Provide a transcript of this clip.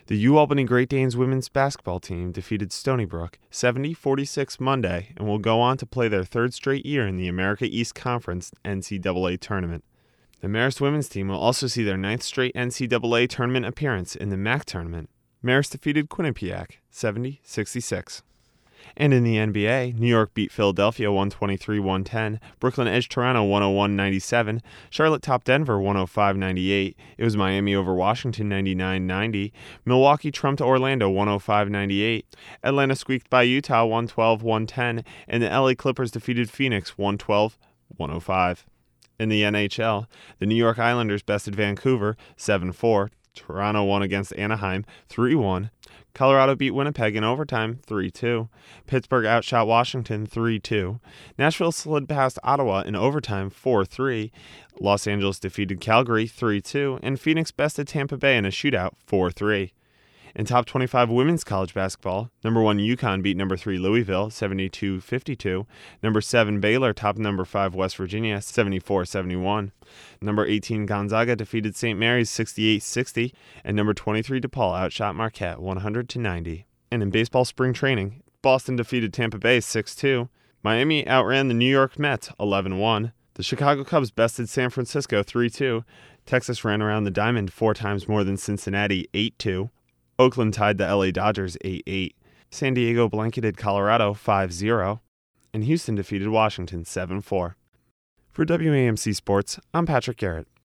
The UAlbany Great Danes women's basketball team defeated Stony Brook 70-46 Monday and will go on to play their third straight year in the America East Conference NCAA tournament. The Marist women's team will also see their ninth straight NCAA tournament appearance in the MAC tournament. Marist defeated Quinnipiac 70-66. And in the NBA, New York beat Philadelphia 123-110, Brooklyn edged Toronto 101-97, Charlotte topped Denver 105-98, it was Miami over Washington 99-90, Milwaukee trumped Orlando 105-98, Atlanta squeaked by Utah 112-110, and the LA Clippers defeated Phoenix 112-105. In the NHL, the New York Islanders bested Vancouver 7-4, Toronto won against Anaheim 3-1, Colorado beat Winnipeg in overtime 3-2. Pittsburgh outshot Washington 3-2. Nashville slid past Ottawa in overtime 4-3. Los Angeles defeated Calgary 3-2. And Phoenix bested Tampa Bay in a shootout 4-3. In top 25 women's college basketball, number 1 UConn beat number 3 Louisville 72-52. Number 7 Baylor topped number 5 West Virginia 74-71. Number 18 Gonzaga defeated St. Mary's 68-60, and number 23 DePaul outshot Marquette 100-90. And in baseball spring training, Boston defeated Tampa Bay 6-2. Miami outran the New York Mets 11-1. The Chicago Cubs bested San Francisco 3-2. Texas ran around the diamond 4 times more than Cincinnati 8-2. Oakland tied the LA Dodgers 8-8. San Diego blanketed Colorado 5-0. And Houston defeated Washington 7-4. For WAMC Sports, I'm Patrick Garrett.